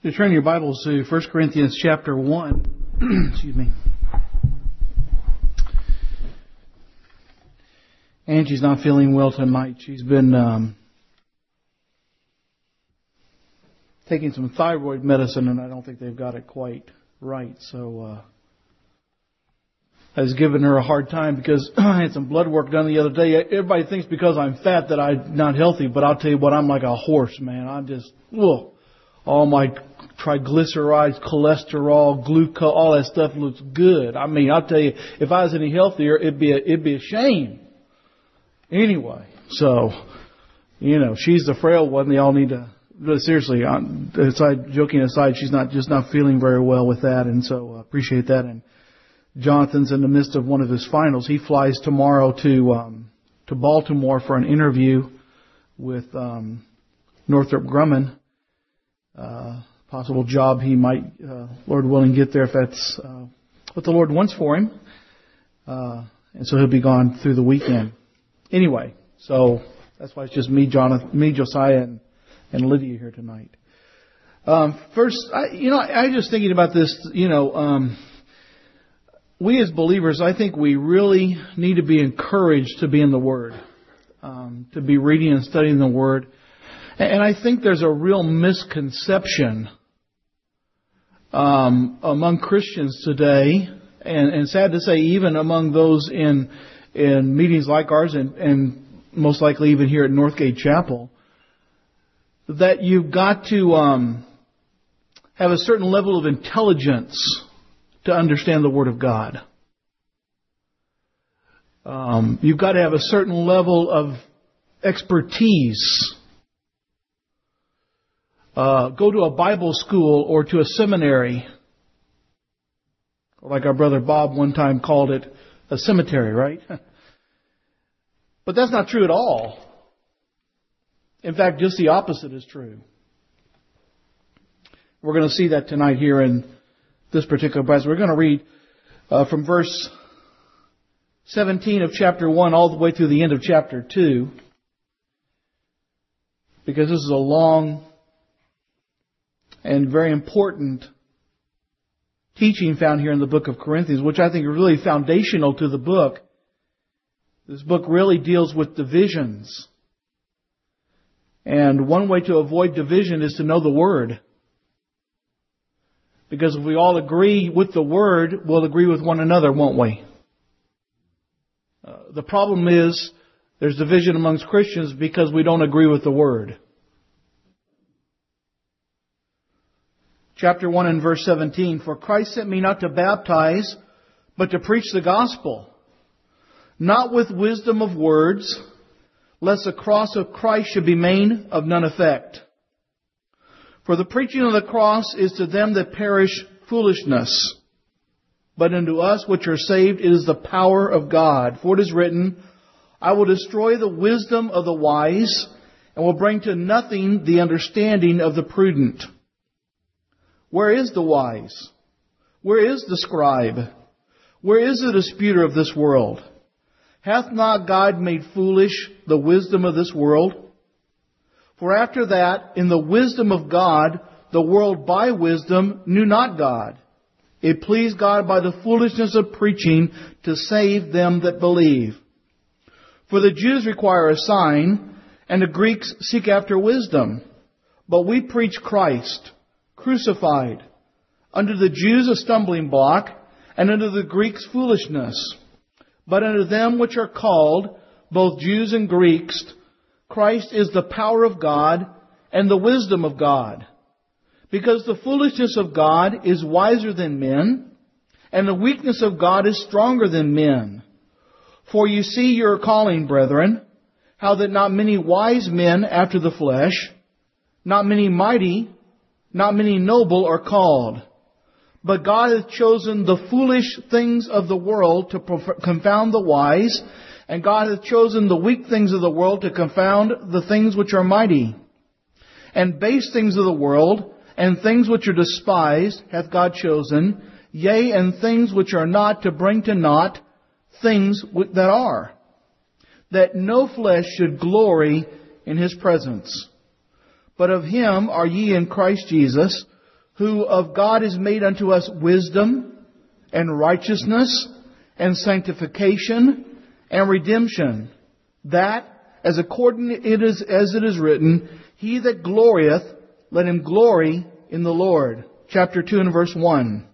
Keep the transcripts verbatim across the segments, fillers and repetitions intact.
You turn your Bibles to First Corinthians chapter one. Excuse me. Angie's not feeling well tonight. She's been um, taking some thyroid medicine, and I don't think they've got it quite right. So uh, I was giving her a hard time because I had some blood work done the other day. Everybody thinks because I'm fat that I'm not healthy, but I'll tell you what, I'm like a horse, man. I'm just, ugh. All my triglycerides, cholesterol, glucose, all that stuff looks good. I mean, I'll tell you, if I was any healthier, it'd be a, it'd be a shame. Anyway, so, you know, she's the frail one. They all need to, but seriously, aside, joking aside, she's not just not feeling very well with that, and so I appreciate that. And Jonathan's in the midst of one of his finals. He flies tomorrow to um, to Baltimore for an interview with um, Northrop Grumman. Uh, possible job he might, uh, Lord willing, get there if that's uh, what the Lord wants for him. Uh, and so he'll be gone through the weekend. Anyway, so that's why it's just me, Jonathan, me, Josiah, and, and Lydia here tonight. Um, first, I, you know, I, I was just thinking about this. You know, um, we as believers, I think we really need to be encouraged to be in the Word, um, to be reading and studying the Word. And I think there's a real misconception um, among Christians today, and, and sad to say, even among those in in meetings like ours, and, and most likely even here at Northgate Chapel, that you've got to um, have a certain level of intelligence to understand the Word of God. Um, you've got to have a certain level of expertise. Uh, go to a Bible school or to a seminary. Or like our brother Bob one time called it, a cemetery, right? But that's not true at all. In fact, just the opposite is true. We're going to see that tonight here in this particular passage. We're going to read uh, from verse seventeen of chapter one all the way through the end of chapter two. Because this is a long and very important teaching found here in the book of Corinthians, which I think is really foundational to the book. This book really deals with divisions. And one way to avoid division is to know the Word. Because if we all agree with the Word, we'll agree with one another, won't we? Uh, the problem is there's division amongst Christians because we don't agree with the Word. Chapter one and verse seventeen, For Christ sent me not to baptize, but to preach the gospel, not with wisdom of words, lest the cross of Christ should be made of none effect. For the preaching of the cross is to them that perish foolishness, but unto us which are saved it is the power of God. For it is written, I will destroy the wisdom of the wise, and will bring to nothing the understanding of the prudent. Where is the wise? Where is the scribe? Where is the disputer of this world? Hath not God made foolish the wisdom of this world? For after that, in the wisdom of God, the world by wisdom knew not God. It pleased God by the foolishness of preaching to save them that believe. For the Jews require a sign, and the Greeks seek after wisdom. But we preach Christ crucified, unto the Jews a stumbling block, and unto the Greeks foolishness. But unto them which are called, both Jews and Greeks, Christ is the power of God and the wisdom of God. Because the foolishness of God is wiser than men, and the weakness of God is stronger than men. For you see your calling, brethren, how that not many wise men after the flesh, not many mighty, not many noble are called. But God hath chosen the foolish things of the world to confound the wise, and God hath chosen the weak things of the world to confound the things which are mighty. And base things of the world, and things which are despised, hath God chosen, yea, and things which are not, to bring to naught things that are, that no flesh should glory in His presence. But of Him are ye in Christ Jesus, who of God is made unto us wisdom and righteousness and sanctification and redemption, that, as according it is as it is written, he that glorieth, let him glory in the Lord. Chapter two and verse one.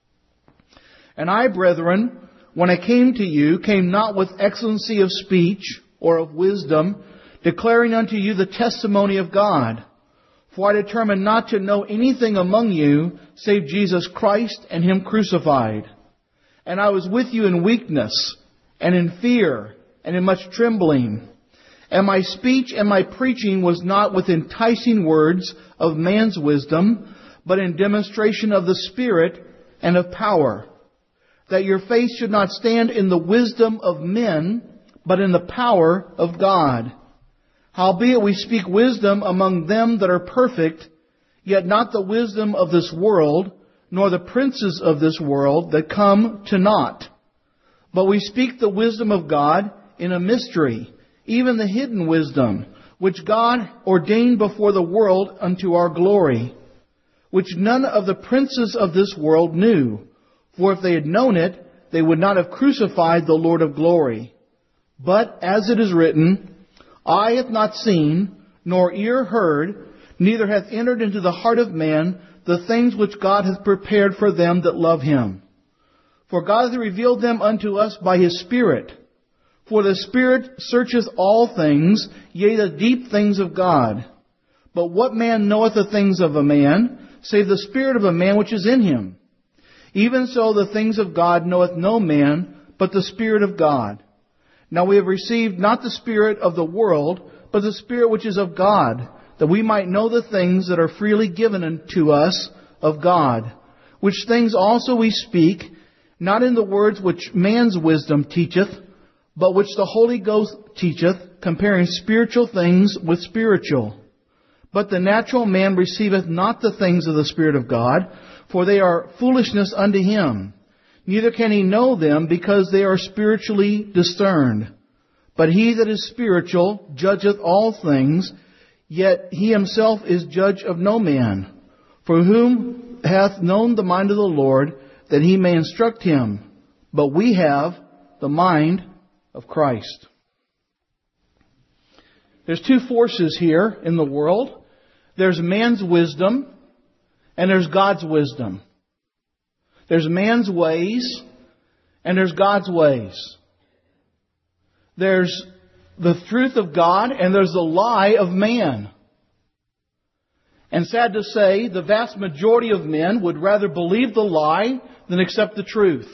And I, brethren, when I came to you, came not with excellency of speech or of wisdom, declaring unto you the testimony of God. For I determined not to know anything among you, save Jesus Christ and Him crucified. And I was with you in weakness, and in fear, and in much trembling. And my speech and my preaching was not with enticing words of man's wisdom, but in demonstration of the Spirit and of power, that your faith should not stand in the wisdom of men, but in the power of God. Howbeit we speak wisdom among them that are perfect, yet not the wisdom of this world, nor the princes of this world that come to naught. But we speak the wisdom of God in a mystery, even the hidden wisdom, which God ordained before the world unto our glory, which none of the princes of this world knew. For if they had known it, they would not have crucified the Lord of glory. But as it is written, eye hath not seen, nor ear heard, neither hath entered into the heart of man the things which God hath prepared for them that love Him. For God hath revealed them unto us by His Spirit. For the Spirit searcheth all things, yea, the deep things of God. But what man knoweth the things of a man, save the spirit of a man which is in him? Even so the things of God knoweth no man, but the Spirit of God. Now we have received not the spirit of the world, but the Spirit which is of God, that we might know the things that are freely given unto us of God. Which things also we speak, not in the words which man's wisdom teacheth, but which the Holy Ghost teacheth, comparing spiritual things with spiritual. But the natural man receiveth not the things of the Spirit of God, for they are foolishness unto him. Neither can he know them, because they are spiritually discerned. But he that is spiritual judgeth all things, yet he himself is judge of no man. For whom hath known the mind of the Lord, that he may instruct him? But we have the mind of Christ. There's two forces here in the world. There's man's wisdom and there's God's wisdom. There's man's ways and there's God's ways. There's the truth of God and there's the lie of man. And sad to say, the vast majority of men would rather believe the lie than accept the truth.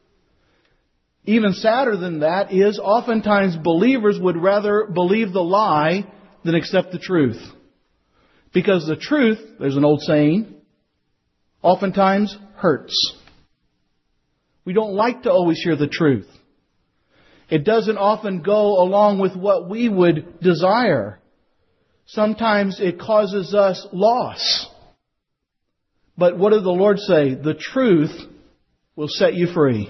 Even sadder than that is oftentimes believers would rather believe the lie than accept the truth. Because the truth, there's an old saying, oftentimes hurts. We don't like to always hear the truth. It doesn't often go along with what we would desire. Sometimes it causes us loss. But what did the Lord say? The truth will set you free.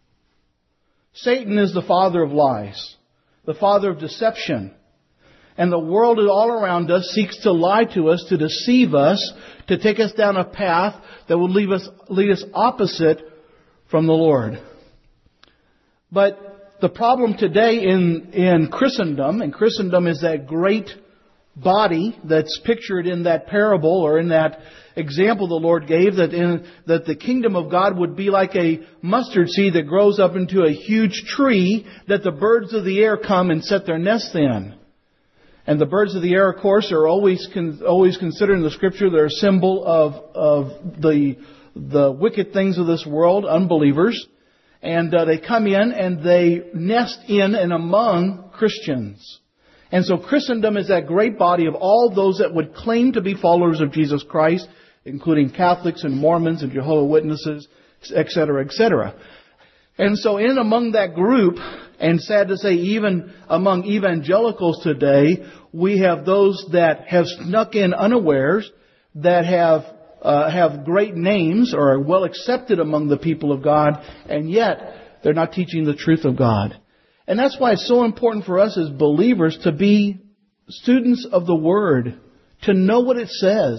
Satan is the father of lies, the father of deception. And the world all around us seeks to lie to us, to deceive us, to take us down a path that will lead us, lead us opposite from the Lord. But the problem today in, in Christendom, and Christendom is that great body that's pictured in that parable or in that example the Lord gave, that in that the kingdom of God would be like a mustard seed that grows up into a huge tree that the birds of the air come and set their nests in. And the birds of the air, of course, are always con- always considered in the Scripture. They're a symbol of of the the wicked things of this world, unbelievers, and uh, they come in and they nest in and among Christians. And so Christendom is that great body of all those that would claim to be followers of Jesus Christ, including Catholics and Mormons and Jehovah's Witnesses, et cetera, et cetera. And so in among that group, and sad to say even among evangelicals today, we have those that have snuck in unawares, that have uh, have great names or are well accepted among the people of God, and yet they're not teaching the truth of God. And that's why it's so important for us as believers to be students of the Word, to know what it says,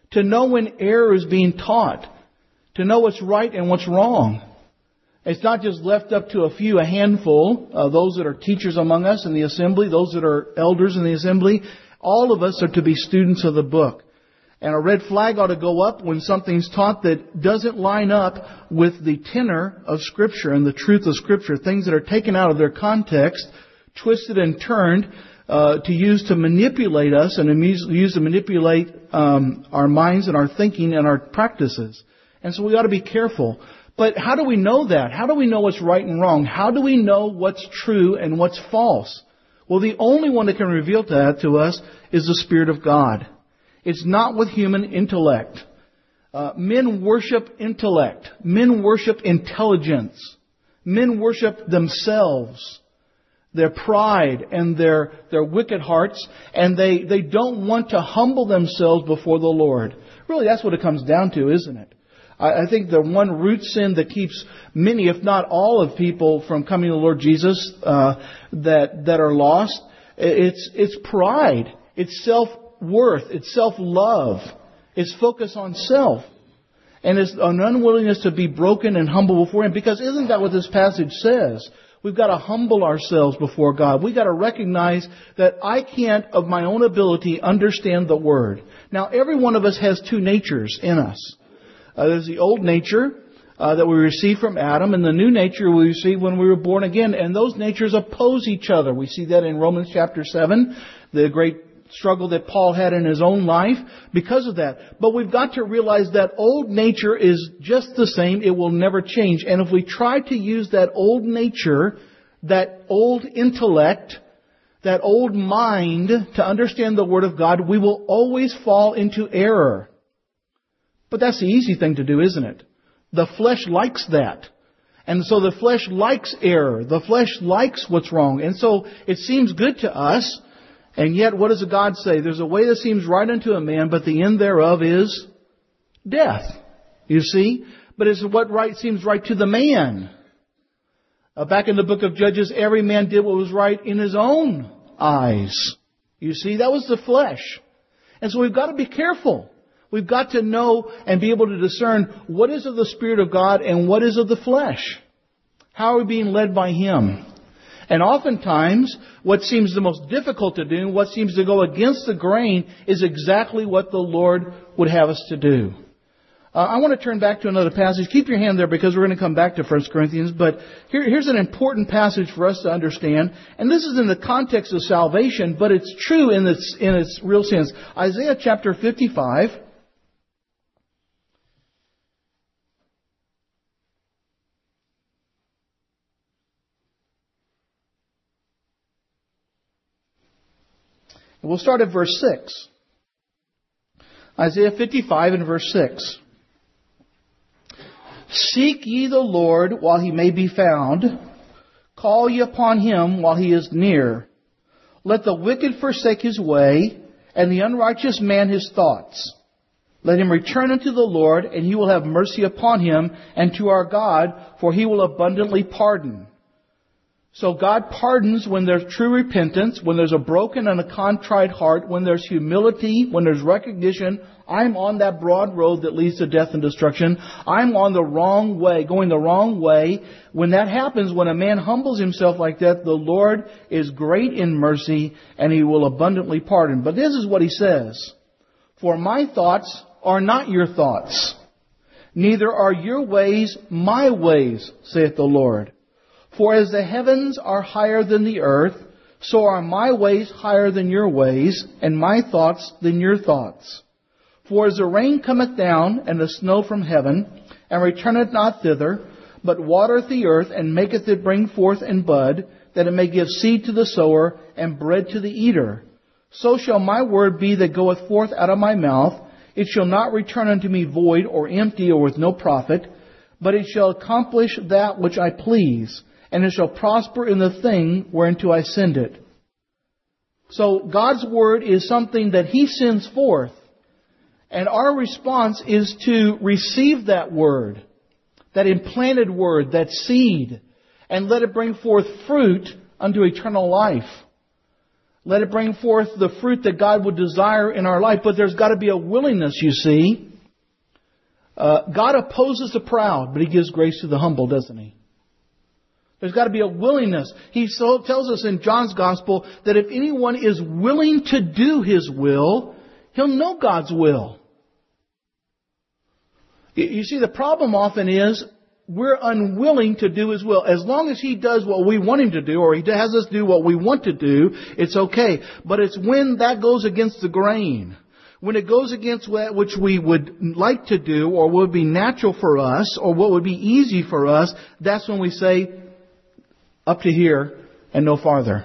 to know when error is being taught, to know what's right and what's wrong. It's not just left up to a few, a handful, uh, those that are teachers among us in the assembly, those that are elders in the assembly. All of us are to be students of the book. And a red flag ought to go up when something's taught that doesn't line up with the tenor of Scripture and the truth of Scripture. Things that are taken out of their context, twisted and turned uh, to use to manipulate us and use to manipulate um, our minds and our thinking and our practices. And so we ought to be careful. But how do we know that? How do we know what's right and wrong? How do we know what's true and what's false? Well, the only one that can reveal that to us is the Spirit of God. It's not with human intellect. Uh, men worship intellect. Men worship intelligence. Men worship themselves, their pride and their, their wicked hearts, and they, they don't want to humble themselves before the Lord. Really, that's what it comes down to, isn't it? I, I think the one root sin that keeps many, if not all of people from coming to the Lord Jesus uh, that, that are lost, it's, it's pride. It's self-worth. It's self-love. It's focus on self. And it's an unwillingness to be broken and humble before Him. Because isn't that what this passage says? We've got to humble ourselves before God. We've got to recognize that I can't, of my own ability, understand the Word. Now, every one of us has two natures in us. Uh, there's the old nature uh, that we received from Adam, and the new nature we received when we were born again. And those natures oppose each other. We see that in Romans chapter seven, the great struggle that Paul had in his own life because of that. But we've got to realize that old nature is just the same. It will never change. And if we try to use that old nature, that old intellect, that old mind to understand the Word of God, we will always fall into error. But that's the easy thing to do, isn't it? The flesh likes that. And so the flesh likes error. The flesh likes what's wrong. And so it seems good to us. And yet, what does God say? There's a way that seems right unto a man, but the end thereof is death. You see? But it's what right seems right to the man. Uh, back in the book of Judges, every man did what was right in his own eyes. You see? That was the flesh. And so we've got to be careful. We've got to know and be able to discern what is of the Spirit of God and what is of the flesh. How are we being led by Him? And oftentimes, what seems the most difficult to do, what seems to go against the grain, is exactly what the Lord would have us to do. Uh, I want to turn back to another passage. Keep your hand there because we're going to come back to First Corinthians. But here, here's an important passage for us to understand. And this is in the context of salvation, but it's true in its, in its real sense. Isaiah chapter fifty-five. We'll start at verse six. Isaiah fifty-five and verse six. Seek ye the Lord while He may be found. Call ye upon Him while He is near. Let the wicked forsake his way, and the unrighteous man his thoughts. Let him return unto the Lord, and He will have mercy upon him, and to our God, for He will abundantly pardon. So God pardons when there's true repentance, when there's a broken and a contrite heart, when there's humility, when there's recognition, I'm on that broad road that leads to death and destruction. I'm on the wrong way, going the wrong way. When that happens, when a man humbles himself like that, the Lord is great in mercy and He will abundantly pardon. But this is what He says. For my thoughts are not your thoughts, neither are your ways my ways, saith the Lord. For as the heavens are higher than the earth, so are my ways higher than your ways, and my thoughts than your thoughts. For as the rain cometh down, and the snow from heaven, and returneth not thither, but watereth the earth, and maketh it bring forth and bud, that it may give seed to the sower, and bread to the eater, so shall my word be that goeth forth out of my mouth. It shall not return unto me void, or empty, or with no profit, but it shall accomplish that which I please, and it shall prosper in the thing whereunto I send it. So God's Word is something that He sends forth. And our response is to receive that Word, that implanted Word, that seed, and let it bring forth fruit unto eternal life. Let it bring forth the fruit that God would desire in our life. But there's got to be a willingness, you see. Uh, God opposes the proud, but He gives grace to the humble, doesn't He? There's got to be a willingness. He so tells us in John's Gospel that if anyone is willing to do His will, he'll know God's will. You see, the problem often is we're unwilling to do His will. As long as He does what we want Him to do, or He has us do what we want to do, it's okay. But it's when that goes against the grain, when it goes against what which we would like to do, or what would be natural for us, or what would be easy for us, that's when we say, up to here and no farther.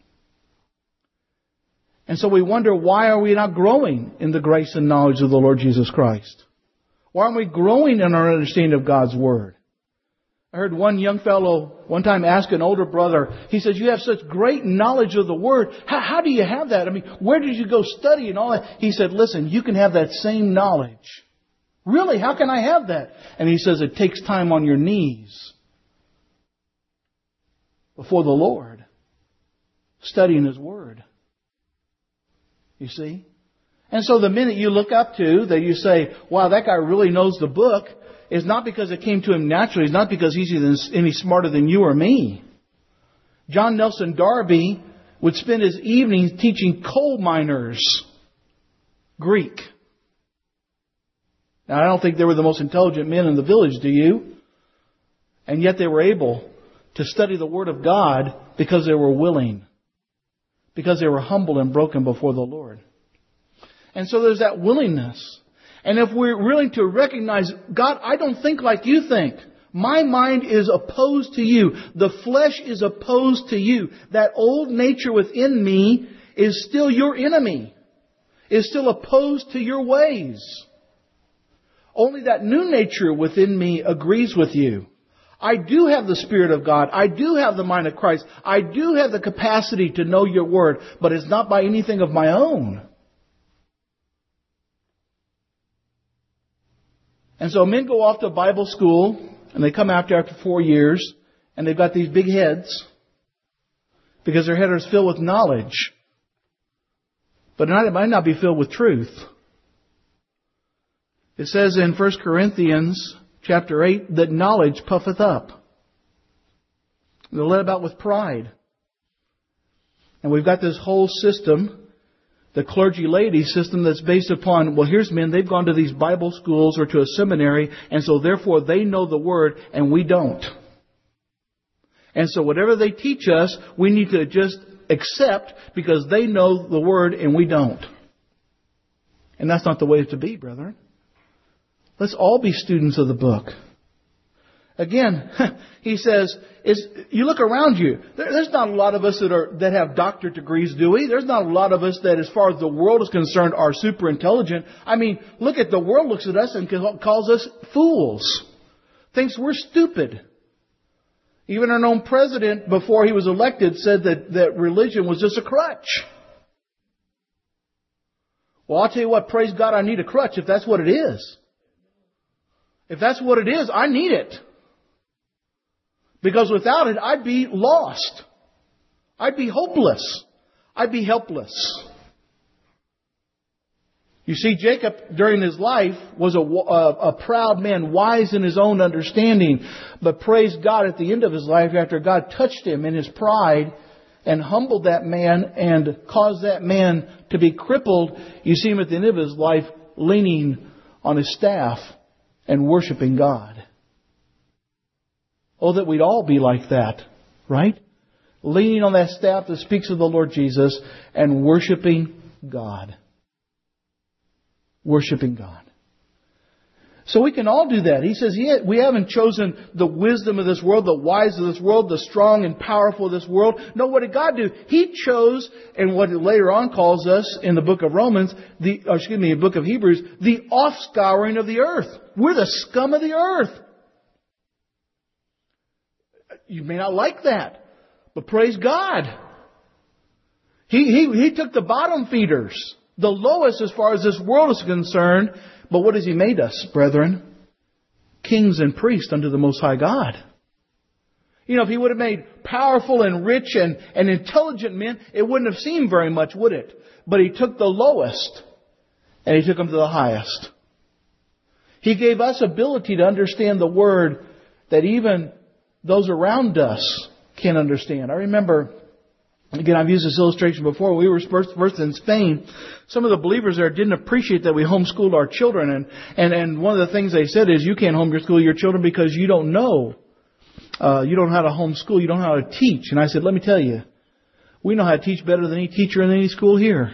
And so we wonder, why are we not growing in the grace and knowledge of the Lord Jesus Christ? Why aren't we growing in our understanding of God's Word? I heard one young fellow one time ask an older brother, he says, you have such great knowledge of the Word. How, how do you have that? I mean, where did you go study and all that? He said, listen, you can have that same knowledge. Really? How can I have that? And he says, it takes time on your knees before the Lord, studying His Word. You see? And so the minute you look up to, that you say, wow, that guy really knows the book, is not because it came to him naturally. It's not because he's any smarter than you or me. John Nelson Darby would spend his evenings teaching coal miners Greek. Now, I don't think they were the most intelligent men in the village, do you? And yet they were able to study the Word of God because they were willing. Because they were humble and broken before the Lord. And so there's that willingness. And if we're willing to recognize, God, I don't think like you think. My mind is opposed to you. The flesh is opposed to you. That old nature within me is still your enemy. Is still opposed to your ways. Only that new nature within me agrees with you. I do have the Spirit of God. I do have the mind of Christ. I do have the capacity to know your Word. But it's not by anything of my own. And so men go off to Bible school, and they come after after four years, and they've got these big heads, because their head is filled with knowledge. But it might not be filled with truth. It says in First Corinthians chapter eight that knowledge puffeth up. They're led about with pride. And we've got this whole system, the clergy laity system, that's based upon, well, here's men, they've gone to these Bible schools or to a seminary, and so therefore they know the Word and we don't. And so whatever they teach us, we need to just accept because they know the Word and we don't. And that's not the way to be, brethren. Let's all be students of the book. Again, he says, is, you look around you, there, there's not a lot of us that are that have doctorate degrees, do we? There's not a lot of us that, as far as the world is concerned, are super intelligent. I mean, look at the world looks at us and calls us fools. Thinks we're stupid. Even our own president, before he was elected, said that, that religion was just a crutch. Well, I'll tell you what, praise God, I need a crutch if that's what it is. If that's what it is, I need it. Because without it, I'd be lost. I'd be hopeless. I'd be helpless. You see, Jacob, during his life, was a, a, a proud man, wise in his own understanding. But praise God, at the end of his life, after God touched him in his pride and humbled that man and caused that man to be crippled, you see him at the end of his life leaning on his staff and worshiping God. Oh, that we'd all be like that, right? Leaning on that staff that speaks of the Lord Jesus and worshiping God. Worshiping God. So we can all do that. He says we haven't chosen the wisdom of this world, the wise of this world, the strong and powerful of this world. No, what did God do? He chose, and what it later on calls us in the book of Romans, the or excuse me, the book of Hebrews, the offscouring of the earth. We're the scum of the earth. You may not like that, but praise God. He, he, he took the bottom feeders, the lowest as far as this world is concerned. But what has He made us, brethren? Kings and priests unto the Most High God. You know, if He would have made powerful and rich and, and intelligent men, it wouldn't have seemed very much, would it? But He took the lowest and He took them to the highest. He gave us ability to understand the Word that even those around us can't understand. I remember, again, I've used this illustration before. We were first, first in Spain. Some of the believers there didn't appreciate that we homeschooled our children. And, and, and one of the things they said is, you can't homeschool your children because you don't know. Uh, you don't know how to homeschool. You don't know how to teach. And I said, let me tell you, we know how to teach better than any teacher in any school here.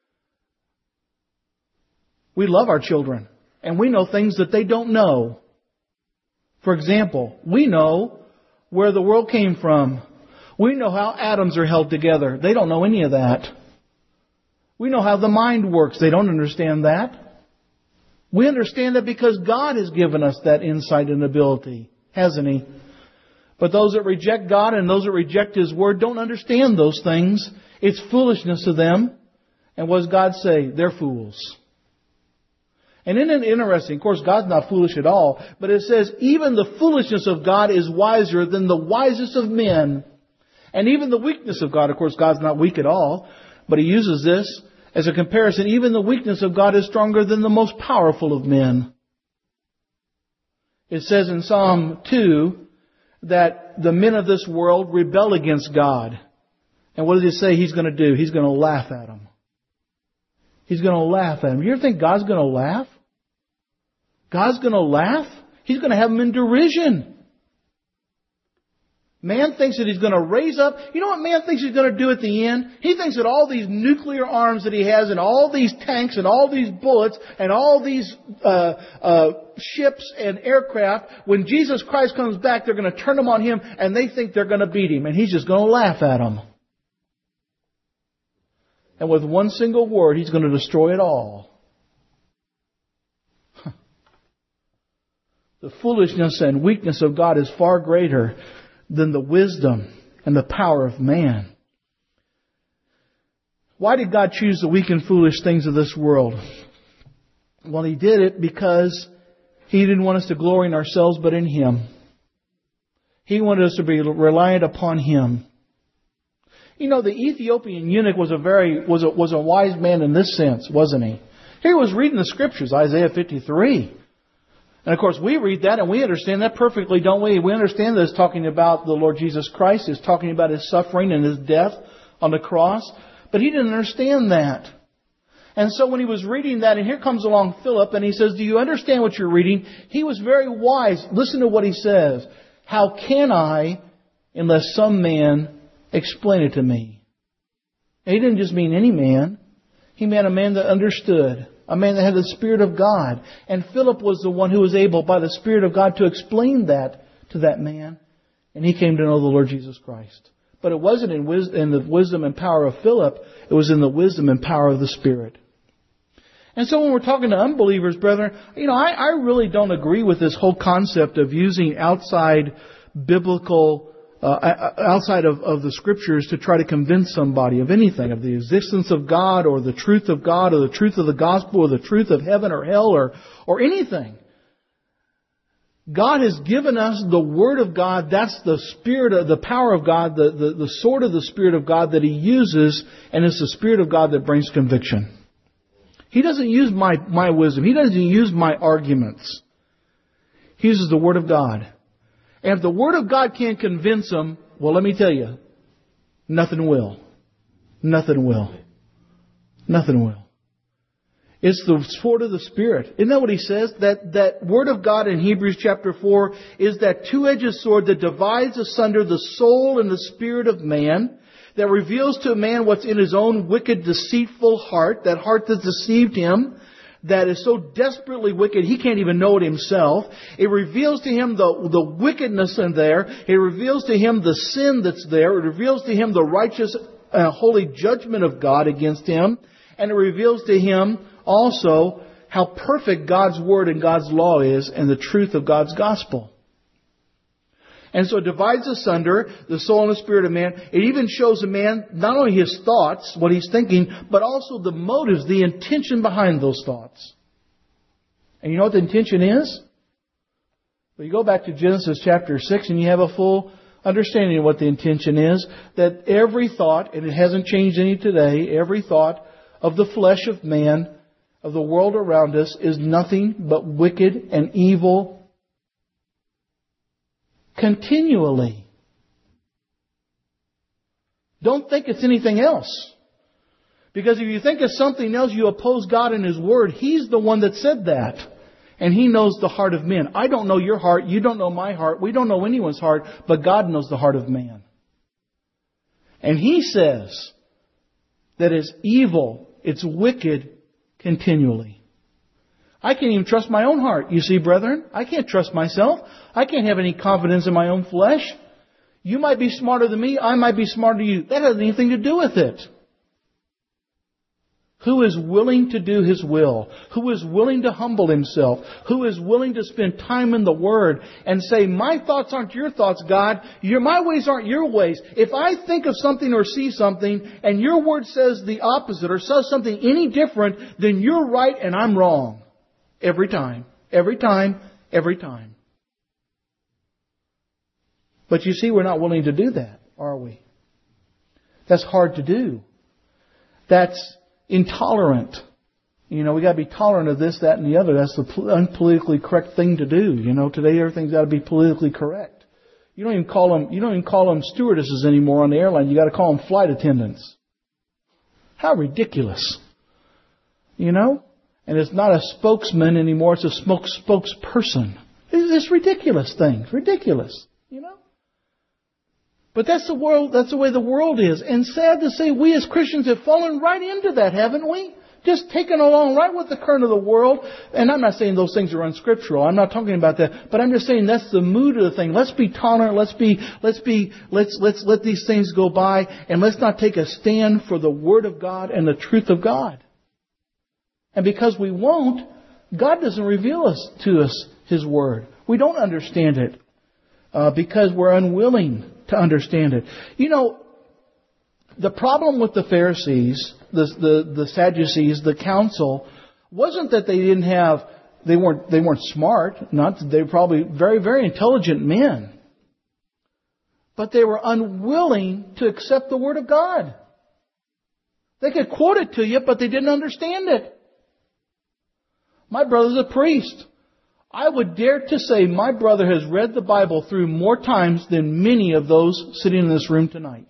We love our children. And we know things that they don't know. For example, we know where the world came from. We know how atoms are held together. They don't know any of that. We know how the mind works. They don't understand that. We understand that because God has given us that insight and ability, hasn't He? But those that reject God and those that reject His Word don't understand those things. It's foolishness to them. And what does God say? They're fools. And isn't it interesting? Of course, God's not foolish at all. But it says, even the foolishness of God is wiser than the wisest of men. And even the weakness of God, of course, God's not weak at all. But He uses this as a comparison. Even the weakness of God is stronger than the most powerful of men. It says in Psalm two that the men of this world rebel against God. And what does He say He's going to do? He's going to laugh at them. He's going to laugh at them. You ever think God's going to laugh? God's going to laugh? He's going to have them in derision. Man thinks that He's going to raise up. You know what man thinks He's going to do at the end? He thinks that all these nuclear arms that he has and all these tanks and all these bullets and all these uh, uh, ships and aircraft, when Jesus Christ comes back, they're going to turn them on Him and they think they're going to beat Him. And He's just going to laugh at them. And with one single word, He's going to destroy it all. The foolishness and weakness of God is far greater than the wisdom and the power of man. Why did God choose the weak and foolish things of this world? Well, He did it because He didn't want us to glory in ourselves but in Him. He wanted us to be reliant upon Him. You know, the Ethiopian eunuch was a very was a, was a wise man in this sense, wasn't he? He was reading the Scriptures, Isaiah fifty-three. And of course, we read that and we understand that perfectly, don't we? We understand that it's talking about the Lord Jesus Christ. It's talking about His suffering and His death on the cross. But he didn't understand that. And so when he was reading that, and here comes along Philip, and he says, do you understand what you're reading? He was very wise. Listen to what he says. How can I, unless some man explain it to me? And he didn't just mean any man. He meant a man that understood. A man that had the Spirit of God. And Philip was the one who was able, by the Spirit of God, to explain that to that man. And he came to know the Lord Jesus Christ. But it wasn't in, wis- in the wisdom and power of Philip. It was in the wisdom and power of the Spirit. And so when we're talking to unbelievers, brethren, you know, I, I really don't agree with this whole concept of using outside biblical Uh, outside of, of the Scriptures to try to convince somebody of anything, of the existence of God or the truth of God or the truth of the gospel or the truth of heaven or hell or, or anything. God has given us the Word of God. That's the Spirit of the power of God, the, the, the sword of the Spirit of God that He uses, and it's the Spirit of God that brings conviction. He doesn't use my, my wisdom. He doesn't use my arguments. He uses the Word of God. And if the Word of God can't convince them, well, let me tell you, nothing will. Nothing will. Nothing will. It's the sword of the Spirit. Isn't that what he says? That, that Word of God in Hebrews chapter four is that two-edged sword that divides asunder the soul and the spirit of man, that reveals to a man what's in his own wicked, deceitful heart, that heart that deceived him, that is so desperately wicked he can't even know it himself. It reveals to him the, the wickedness in there. It reveals to him the sin that's there. It reveals to him the righteous, uh, holy judgment of God against him. And it reveals to him also how perfect God's Word and God's law is and the truth of God's gospel. And so it divides asunder the soul and the spirit of man. It even shows a man not only his thoughts, what he's thinking, but also the motives, the intention behind those thoughts. And you know what the intention is? Well, you go back to Genesis chapter six and you have a full understanding what the intention is, that every thought, and it hasn't changed any today, every thought of the flesh of man, of the world around us, is nothing but wicked and evil continually. Don't think it's anything else. Because if you think it's something else, you oppose God and His Word. He's the one that said that. And He knows the heart of men. I don't know your heart. You don't know my heart. We don't know anyone's heart. But God knows the heart of man. And He says that it's evil, it's wicked continually. I can't even trust my own heart. You see, brethren, I can't trust myself. I can't have any confidence in my own flesh. You might be smarter than me. I might be smarter than you. That has anything to do with it. Who is willing to do His will? Who is willing to humble himself? Who is willing to spend time in the Word and say, my thoughts aren't your thoughts, God. Your, my ways aren't your ways. If I think of something or see something and your Word says the opposite or says something any different, then you're right and I'm wrong. Every time. Every time. Every time. But you see, we're not willing to do that, are we? That's hard to do. That's intolerant. You know, we got to be tolerant of this, that, and the other. That's the unpolitically correct thing to do. You know, today everything's got to be politically correct. You don't even call them. You don't even call them stewardesses anymore on the airline. You got to call them flight attendants. How ridiculous! You know, and it's not a spokesman anymore. It's a smoke spokesperson. It's this ridiculous thing. It's ridiculous. You know. But that's the world, that's the way the world is. And sad to say, we as Christians have fallen right into that, haven't we? Just taken along right with the current of the world. And I'm not saying those things are unscriptural. I'm not talking about that. But I'm just saying that's the mood of the thing. Let's be tolerant. Let's be, let's be, let's, let's let these things go by. And let's not take a stand for the Word of God and the truth of God. And because we won't, God doesn't reveal us to us His Word. We don't understand it. Uh, because we're unwilling to understand it. You know, the problem with the Pharisees, the, the, the Sadducees, the council, wasn't that they didn't have, they weren't, they weren't smart. Not that they were probably very, very intelligent men. But they were unwilling to accept the Word of God. They could quote it to you, but they didn't understand it. My brother's a priest. I would dare to say my brother has read the Bible through more times than many of those sitting in this room tonight.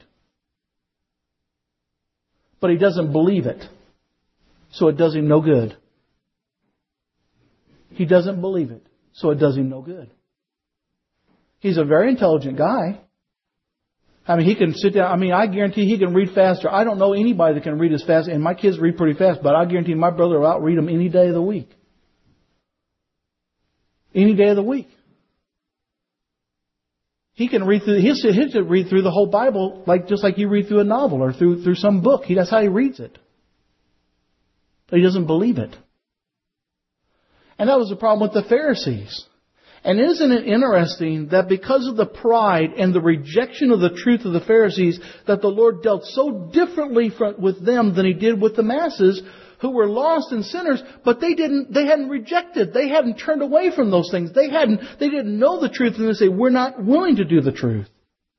But he doesn't believe it. So it does him no good. He doesn't believe it. So it does him no good. He's a very intelligent guy. I mean, he can sit down. I mean, I guarantee he can read faster. I don't know anybody that can read as fast. And my kids read pretty fast. But I guarantee my brother will outread them any day of the week. Any day of the week. He can read through, he'll, he'll read through the whole Bible like just like you read through a novel or through, through some book. He, that's how he reads it. But he doesn't believe it. And that was the problem with the Pharisees. And isn't it interesting that because of the pride and the rejection of the truth of the Pharisees, that the Lord dealt so differently with them than He did with the masses, who were lost and sinners, but they didn't, they hadn't rejected, they hadn't turned away from those things. They hadn't, they didn't know the truth and they say, we're not willing to do the truth.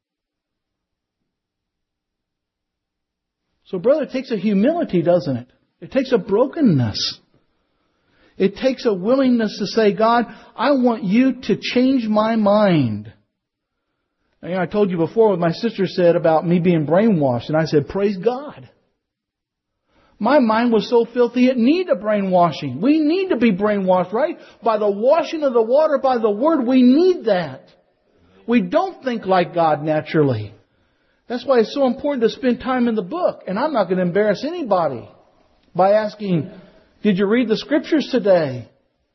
So brother, it takes a humility, doesn't it? It takes a brokenness. It takes a willingness to say, God, I want you to change my mind. You know, I told you before what my sister said about me being brainwashed, and I said, praise God. My mind was so filthy it needed a brainwashing. We need to be brainwashed, right? By the washing of the water, by the Word, we need that. We don't think like God naturally. That's why it's so important to spend time in the book. And I'm not going to embarrass anybody by asking, did you read the Scriptures today?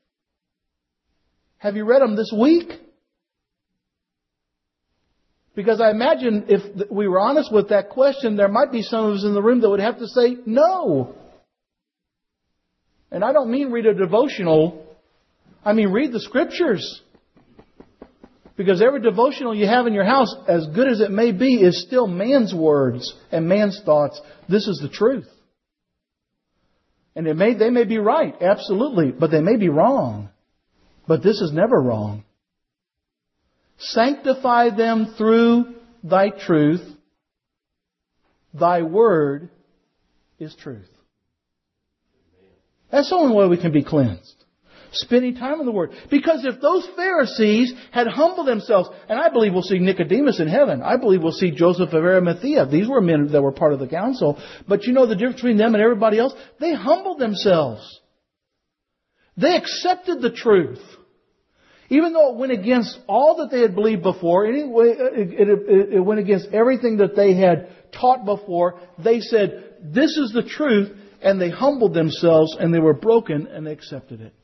Have you read them this week? Because I imagine if we were honest with that question, there might be some of us in the room that would have to say no. And I don't mean read a devotional. I mean read the Scriptures. Because every devotional you have in your house, as good as it may be, is still man's words and man's thoughts. This is the truth. And it may, they may be right, absolutely, but they may be wrong. But this is never wrong. Sanctify them through Thy truth. Thy word is truth. That's the only way we can be cleansed. Spending time in the Word. Because if those Pharisees had humbled themselves, and I believe we'll see Nicodemus in heaven. I believe we'll see Joseph of Arimathea. These were men that were part of the council. But you know the difference between them and everybody else? They humbled themselves. They accepted the truth. Even though it went against all that they had believed before, anyway, it, it, it went against everything that they had taught before, they said, this is the truth, and they humbled themselves, and they were broken, and they accepted it.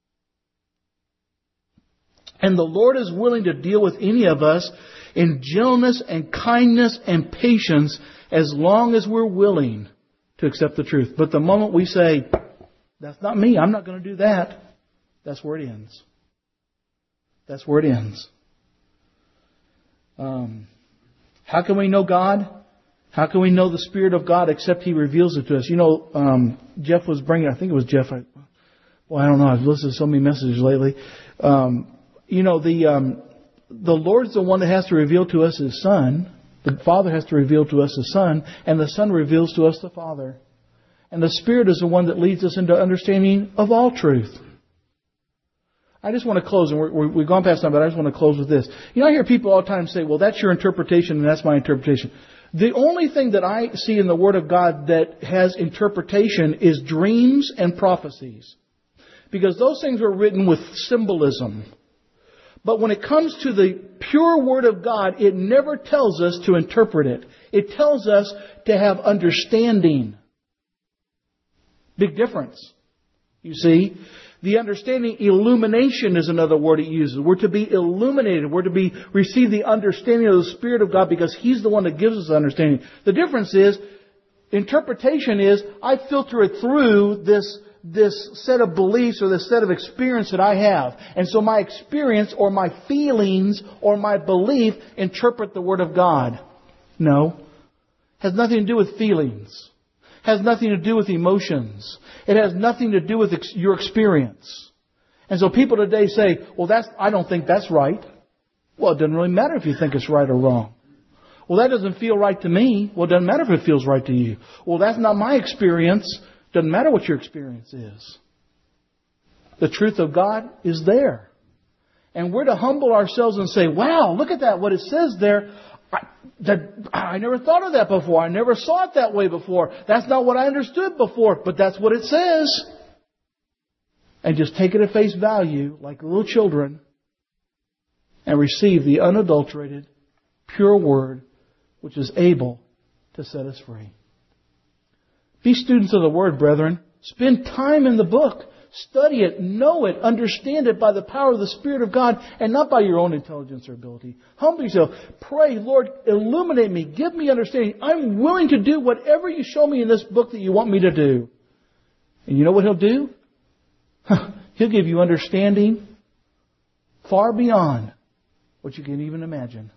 And the Lord is willing to deal with any of us in gentleness and kindness and patience as long as we're willing to accept the truth. But the moment we say, that's not me, I'm not going to do that, that's where it ends. That's where it ends. Um, how can we know God? How can we know the Spirit of God except He reveals it to us? You know, um, Jeff was bringing, I think it was Jeff. I, well, I don't know. I've listened to so many messages lately. Um, you know, the um, the Lord's the one that has to reveal to us His Son. The Father has to reveal to us the Son. And the Son reveals to us the Father. And the Spirit is the one that leads us into understanding of all truth. I just want to close, and we're, we've gone past time, but I just want to close with this. You know, I hear people all the time say, well, that's your interpretation and that's my interpretation. The only thing that I see in the Word of God that has interpretation is dreams and prophecies. Because those things were written with symbolism. But when it comes to the pure Word of God, it never tells us to interpret it. It tells us to have understanding. Big difference. You see? The understanding, illumination is another word it uses. We're to be illuminated. We're to be receive the understanding of the Spirit of God because He's the one that gives us understanding. The difference is, interpretation is, I filter it through this, this set of beliefs or this set of experience that I have. And so my experience or my feelings or my belief interpret the Word of God. No. Has nothing to do with feelings. Has nothing to do with emotions. It has nothing to do with ex- your experience. And so people today say, well, that's, I don't think that's right. Well, it doesn't really matter if you think it's right or wrong. Well, that doesn't feel right to me. Well, it doesn't matter if it feels right to you. Well, that's not my experience. Doesn't matter what your experience is. The truth of God is there. And we're to humble ourselves and say, wow, look at that, what it says there. I, that, I never thought of that before. I never saw it that way before. That's not what I understood before, but that's what it says. And just take it at face value like little children and receive the unadulterated, pure Word which is able to set us free. Be students of the Word, brethren. Spend time in the book. Study it, know it, understand it by the power of the Spirit of God and not by your own intelligence or ability. Humble yourself. Pray, Lord, illuminate me. Give me understanding. I'm willing to do whatever you show me in this book that you want me to do. And you know what He'll do? He'll give you understanding far beyond what you can even imagine.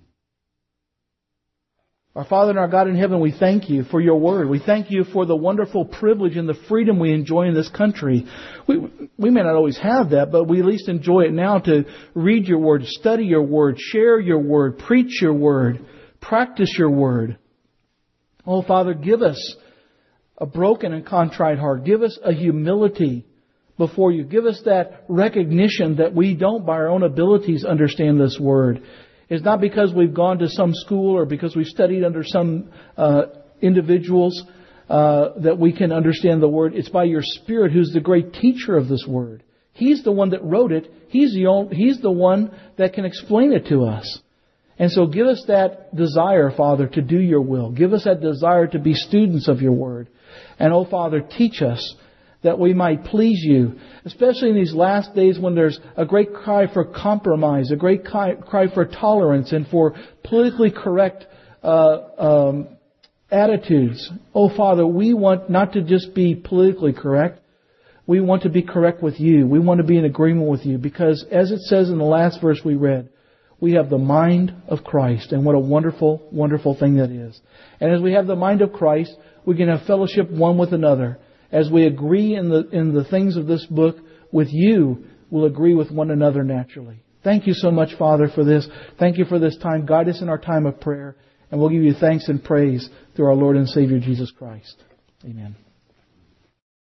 Our Father and our God in heaven, we thank You for Your Word. We thank You for the wonderful privilege and the freedom we enjoy in this country. We, we may not always have that, but we at least enjoy it now to read Your Word, study Your Word, share Your Word, preach Your Word, practice Your Word. Oh, Father, give us a broken and contrite heart. Give us a humility before You. Give us that recognition that we don't by our own abilities understand this Word. It's not because we've gone to some school or because we've studied under some uh, individuals uh, that we can understand the Word. It's by Your Spirit who's the great teacher of this Word. He's the one that wrote it. He's the only, He's the one that can explain it to us. And so give us that desire, Father, to do Your will. Give us that desire to be students of Your Word. And, oh, Father, teach us that we might please You, especially in these last days when there's a great cry for compromise, a great cry for tolerance and for politically correct uh, um, attitudes. Oh, Father, we want not to just be politically correct. We want to be correct with You. We want to be in agreement with You because, as it says in the last verse we read, we have the mind of Christ. And what a wonderful, wonderful thing that is. And as we have the mind of Christ, we can have fellowship one with another. As we agree in the in the things of this book with You, we'll agree with one another naturally. Thank you so much, Father, for this. Thank you for this time. Guide us in our time of prayer. And we'll give you thanks and praise through our Lord and Savior Jesus Christ. Amen.